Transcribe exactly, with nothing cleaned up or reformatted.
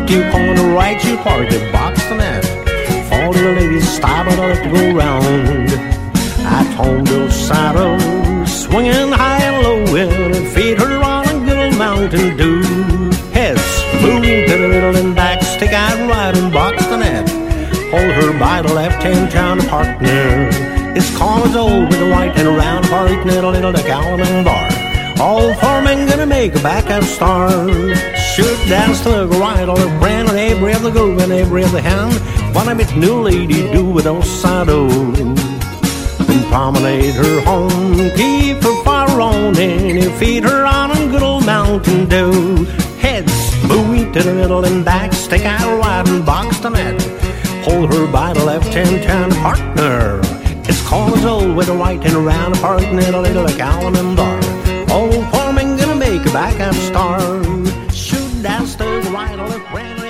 You on the right, you park the box the net. All the ladies stop and let go round. I told the saddle, swinging high and low, and feed her on a good old Mountain Dew. Heads moving to the middle and back, stick out right and box the net. Hold her by the left hand, John partner. His car is old with a white and round bar, eating a little the Gallman bar. All four men gonna make a backup star. Shoot dance to the right or the brand, and every of the groove and every of the hand. Wanna meet new lady do with Osado. Then promenade her home, keep her fire on, and you feed her on a good old Mountain Dew. Heads moving to the middle and back, stick out right and box the net. Hold her by the left hand, turn partner. It's called as old with a white and round part, and a little like Allen and Bar. All four men gonna make a backup star. Shoot dance to the right or the brand.